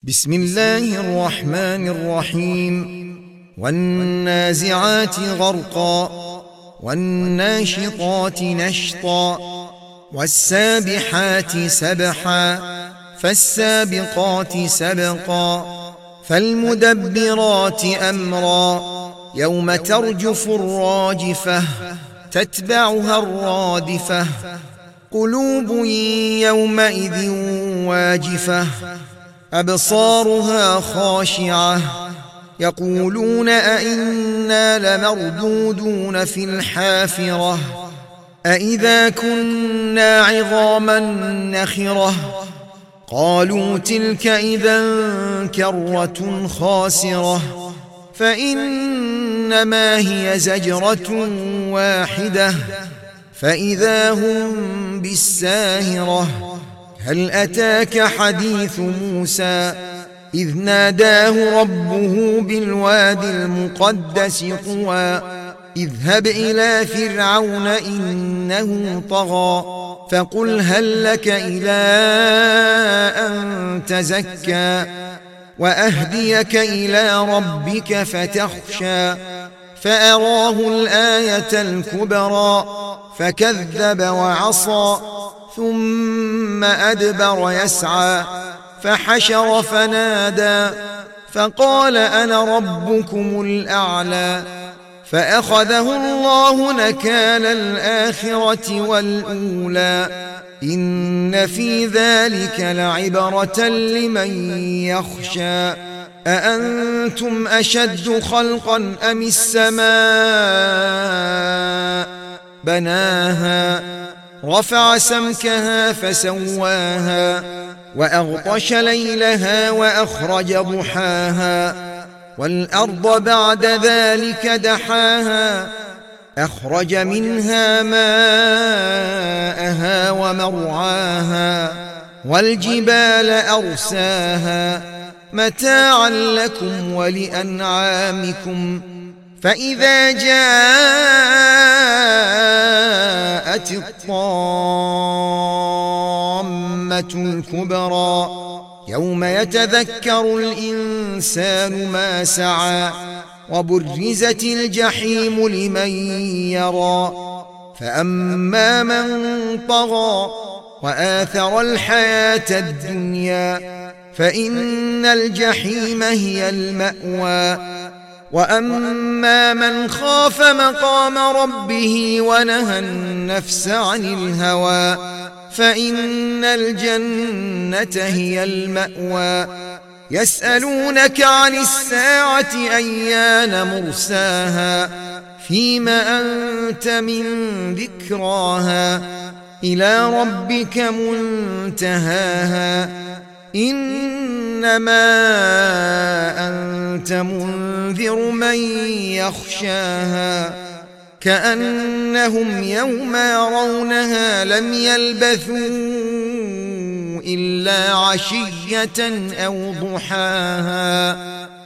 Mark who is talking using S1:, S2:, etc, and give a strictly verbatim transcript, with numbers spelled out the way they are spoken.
S1: بسم الله الرحمن الرحيم والنازعات غرقا والناشطات نشطا والسابحات سبحا فالسابقات سبقا فالمدبرات أمرا يوم ترجف الراجفة تتبعها الرادفة قلوب يومئذ واجفة أبصارها خاشعة يقولون أئنا لمردودون في الحافرة أئذا كنا عظاما نخرة قالوا تلك إذا كرة خاسرة فإنما هي زجرة واحدة فإذا هم بالساهرة هل أتاك حديث موسى إذ ناداه ربه بالوادي المقدس طوى اذهب إلى فرعون إنه طغى فقل هل لك إلى أن تزكى وأهديك إلى ربك فتخشى فأراه الآية الكبرى فكذب وعصى ثم أدبر يسعى فحشر فنادى فقال أنا ربكم الأعلى فأخذه الله نكال الآخرة والأولى إن في ذلك لعبرة لمن يخشى أأنتم أشد خلقا أم السماء بناها رفع سمكها فسواها وأغطش ليلها وأخرج ضحاها والأرض بعد ذلك دحاها أخرج منها ماءها ومرعاها والجبال أرساها متاعا لكم ولأنعامكم فإذا جاءت الطامة الكبرى يوم يتذكر الإنسان ما سعى وبرزت الجحيم لمن يرى فأما من طغى وآثر الحياة الدنيا فإن الجحيم هي المأوى وأما من خاف مقام ربه ونهى النفس عن الهوى فإن الجنة هي المأوى يسألونك عن الساعة أيان مرساها فيم أنت من ذكراها إلى ربك منتهاها إنما أنت منذر من يخشاها كأنهم يوم يرونها لم يلبثوا إلا عشية أو ضحاها